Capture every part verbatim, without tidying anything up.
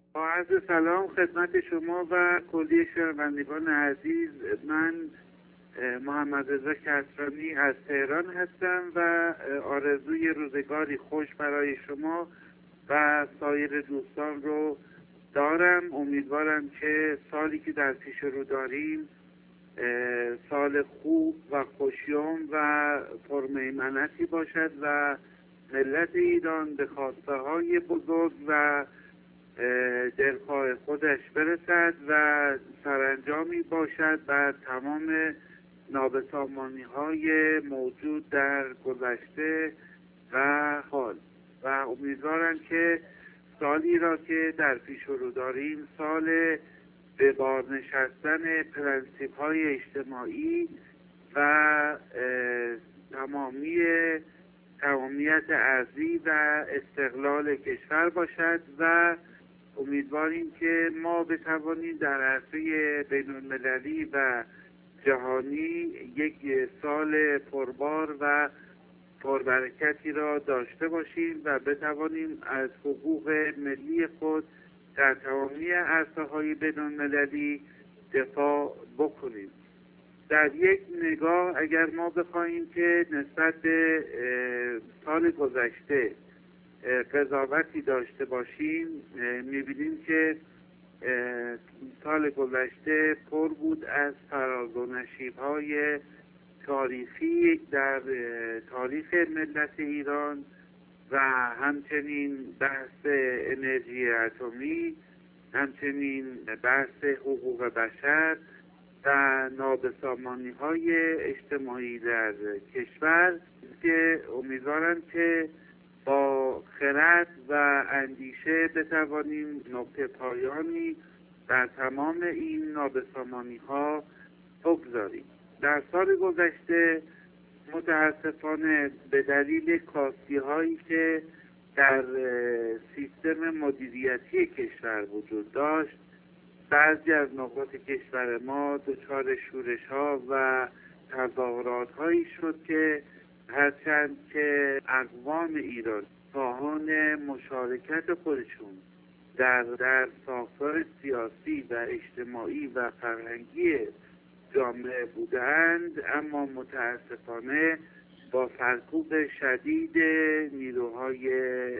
با عرض سلام خدمت شما و کلیه شنوندگان عزیز. من محمد رضا کسرانی از تهران هستم و آرزوی روزگاری خوش برای شما و سایر دوستان رو دارم. امیدوارم که سالی که در پیش رو داریم سال خوب و خوشیوم و پرمیمنتی باشد و ملت ایران به خواسته های بزرگ و دلخواه خودش برسد و سرانجامی باشد بر تمام نابسامانی های موجود در گذشته و حال. و امیدوارم که سالی را که در پیش رو داریم سال به بار نشستن پرنسیپ های اجتماعی و تمامی تمامیت ارضی و استقلال کشور باشد و امیدواریم که ما بتوانیم در عرصه بین المللی و جهانی یک سال پربار و پربرکتی را داشته باشیم و بتوانیم از حقوق ملی خود در تمامی عرصه های بین المللی دفاع بکنیم. در یک نگاه اگر ما بخواهیم که نسبت به سال گذشته قضاوتی داشته باشیم، می‌بینیم که سال گذشته پر بود از فراز و نشیب‌های تاریخی در تاریخ ملت ایران و همچنین بحث انرژی اتمی، همچنین بحث حقوق بشر و نابسامانی‌های اجتماعی در کشور که امیدوارم که با خرد و اندیشه بتوانیم نقطه پایانی در تمام این نابسامانی‌ها بگذاریم. در سال گذشته متاسفانه به دلیل کاستی‌هایی که در سیستم مدیریتی کشور وجود داشت، بعضی از نقاط کشور ما دچار شورش‌ها و تظاهرات‌هایی شد که هرچند که اقوام ایران خواهان مشارکت خودشون در در ساختار سیاسی و اجتماعی و فرهنگی جامعه بودند، اما متاسفانه با سرکوب شدید نیروهای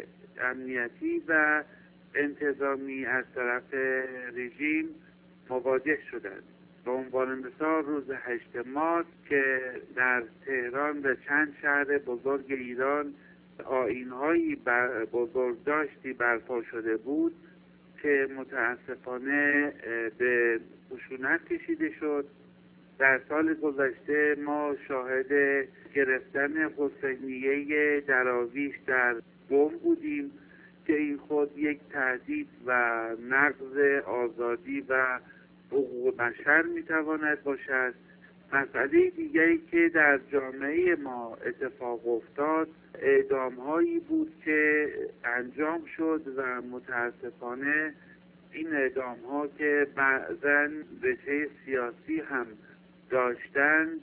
امنیتی و انتظامی از طرف رژیم مواجه شدند. به عنوان مثال روز هشتم مارس که در تهران و چند شهر بزرگ ایران آیین‌هایی بزرگداشتی برپا شده بود که متاسفانه به خشونت کشیده شد. در سال گذشته ما شاهد گرفتن حسینیه دراویش در قم بودیم که این خود یک تهدید و نقض آزادی و حقوق بشر میتواند باشد. مسئله دیگری که در جامعه ما اتفاق افتاد اعدام هایی بود که انجام شد و متاسفانه این اعدام ها که بعضاً رشته سیاسی هم داشتند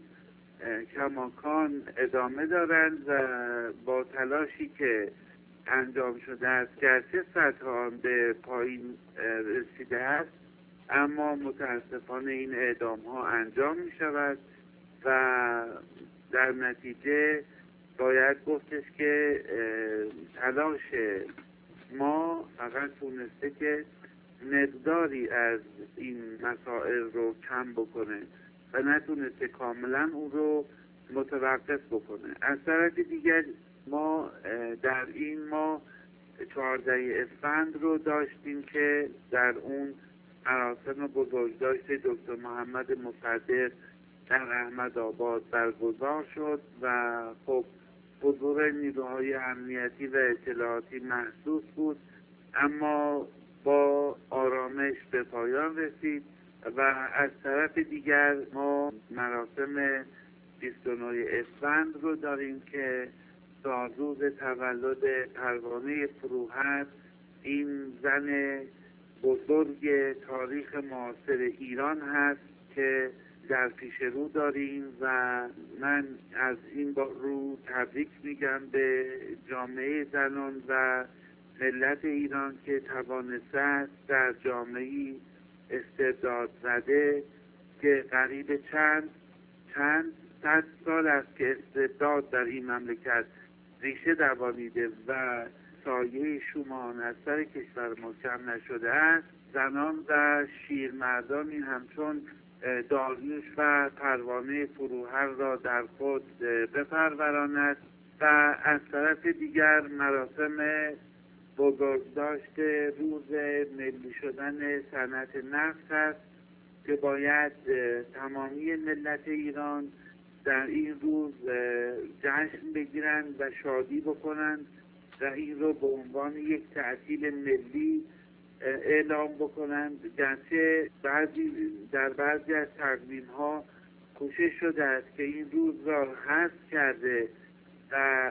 کماکان ادامه دارند و با تلاشی که انجام شده است گرچه سطح آن به پایین رسیده است، اما متاسفانه این اعدام ها انجام می شود و در نتیجه باید گفتش که تلاش ما فقط تونسته که مقداری از این مسائل رو کم بکنه و نتونسته کاملا اون رو متوقف بکنه. از طرف دیگر ما در این ماه چهاردهم اسفند رو داشتیم که در اون مراسم بزرگداشت دکتر محمد مصدق در احمدآباد برگزار شد و خب حضور نیروهای امنیتی و اطلاعاتی محسوس بود، اما با آرامش به پایان رسید. و از طرف دیگر ما مراسم بیست و نهم اسفند رو داریم که روز تولد پروانه فروهر، این زن بزرگ تاریخ معاصر ایران هست که در پیش رو داریم و من از این رو تبریک میگم به جامعه زنان و ملت ایران که توانسته است در جامعه‌ای استبداد زده که قریب چند چند صد سال است که استبداد در این مملکت ریشه دوانیده و سایه شومان از سر کشور ما کم نشده است، زنان و شیرمردانی همچون داریوش و پروانه فروهر را در خود بپروراند و از طرف دیگر مراسم بزرگداشت روز ملی شدن صنعت نفت است که باید تمامی ملت ایران در این روز جشن بگیرند و شادی بکنند و این رو به عنوان یک تعطیل ملی اعلام بکنند. گرچه بعضی در بعضی از تقویم‌ها کوشش شده است که این روز را حذف کرده و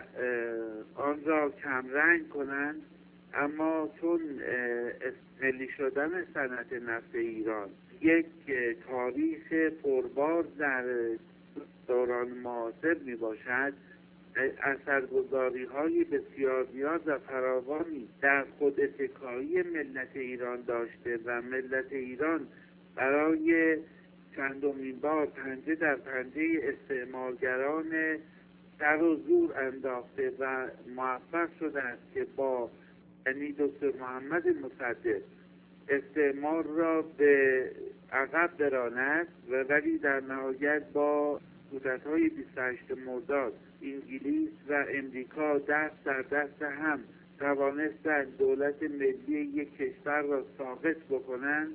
آن را کمرنگ کنند، اما چون ملی شدن صنعت نفت ایران یک تاریخ پربار در دوران معاصر می باشد، اثرگذاری های بسیار زیاد و فراوانی در خود اتکایی ملت ایران داشته و ملت ایران برای چندمین بار پنجه در پنجه استعمارگران سر و زور انداخته و موفق شده است که با یعنی دکتر محمد مصدق استعمار را به عقب براند و ولی در نهایت با کودتای بیست و هشتم مرداد انگلیس و امریکا دست در دست هم توانستند دولت ملی یک کشور را ساقط بکنند.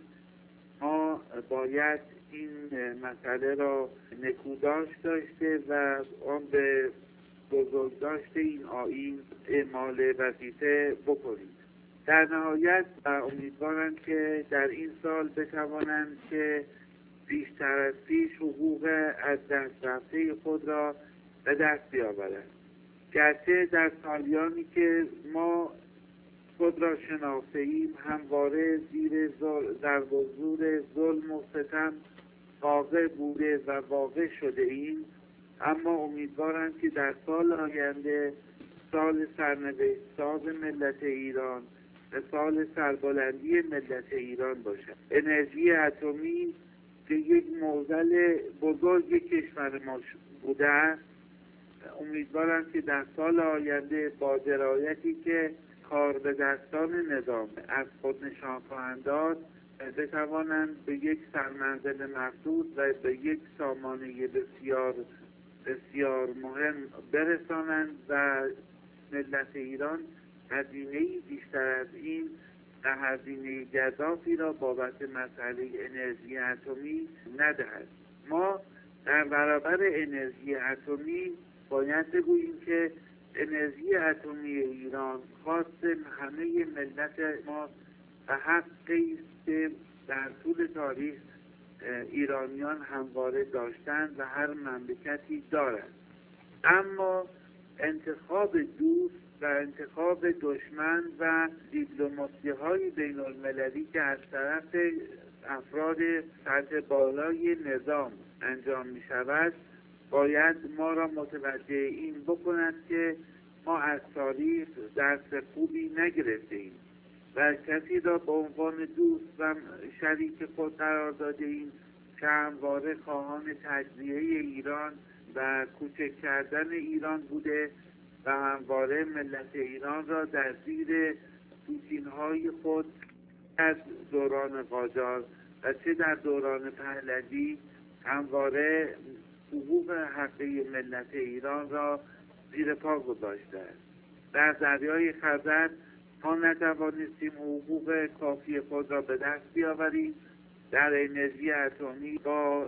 ما باید این مسئله را نکوداشت داشته و آن به بزرگداشت این آیین اعمال وظیفه بکنیم. در نهایت امیدوارم که در این سال بتوانند که بیشتر از پیش حقوق از دست رفته خود را به دست بیاورند. گرچه در سالیانی که ما خود را شناخته ایم همواره زیر ضرب و زور ظلم و ستم واقع بوده و واقع شده ایم، اما امیدوارم که در سال آینده سال سرنوشت ساز ملت ایران و سال سربلندی ملت ایران باشد. انرژی اتمی که یک معضل بزرگ کشور ما بوده است، امیدوارم که در سال آینده با درایتی که کار به دستان نظام از خود نشان خواهند داد بتوانند به یک سرمنزل مقصود و به یک سامانه بسیار بسیار مهم برسانند و ملت ایران هزینه‌ای بیشتر از این و هزینه گزافی را بابت مسئله انرژی اتمی ندهد. ما در برابر انرژی اتمی باید بگوییم که انرژی اتمی ایران خاص همه ملت ما و حقی است که در طول تاریخ ایرانیان همواره داشتند و هر مملکتی دارند. اما انتخاب دوست و انتخاب دشمن و دیپلماسی های بین المللی که از طرف افراد سطح بالای نظام انجام می شود باید ما را متوجه این بکند که ما از تاریخ درس خوبی نگرفته ایم و کسی را به عنوان دوست و شریک خود قرار داده ایم که همواره خواهان تجزیه ایران و کوچک کردن ایران بوده و همواره ملت ایران را در زیر دوتینهای خود از دوران قاجار و چه در دوران پهلوی همواره حقوق حقیقی ملت ایران را زیر پا گذاشته است. در دریای خزر ما نتوانستیم حقوق کافی خود را به دست بیاوریم. در انرژی اتمی با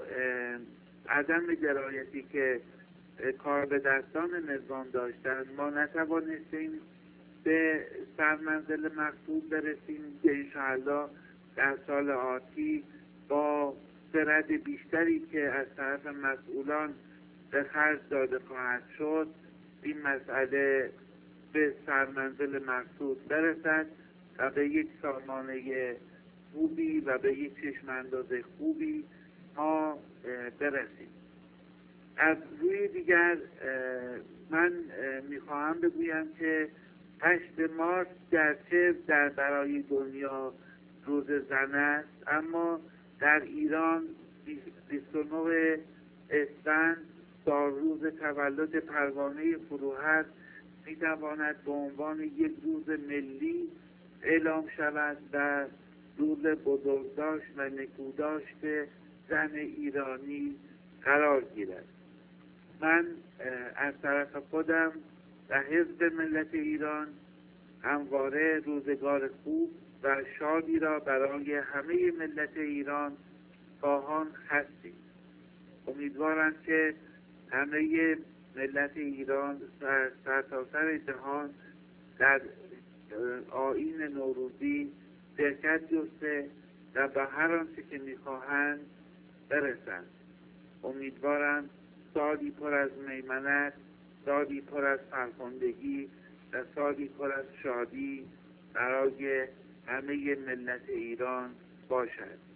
عدم درایتی که کار به دستان نظام داشتند ما نتوانستیم به سرمنزل مقصود برسیم که انشاءالله در سال آتی با خرد بیشتری که از طرف مسئولان به خرج داده خواهد شد این مسئله به سرمنزل مقصود برسد و به یک سامانه خوبی و به یک چشم انداز خوبی ما برسیم. از روی دیگر من میخواهم بگویم که هشت مارس گرچه در برای دنیا روز زن است، اما در ایران بیست و نه اسفند روز تولد پروانه فروهر می تواند به عنوان یک روز ملی اعلام شود و روز بزرگداشت و نکوداشت زن ایرانی قرار گیرد. من از طرف خودم و حزب ملت ایران همواره روزگار خوب و شادی را برای همه ملت ایران خواهان هستیم. امیدوارم که همه ملت ایران در سرتاسر جهان در آیین نوروزی شرکت جسته و به هر آنچه که میخواهند برسند. امیدوارم سالی پر از میمنت، سالی پر از فرخندگی و سالی پر از شادی برای همه ملت ایران باشد.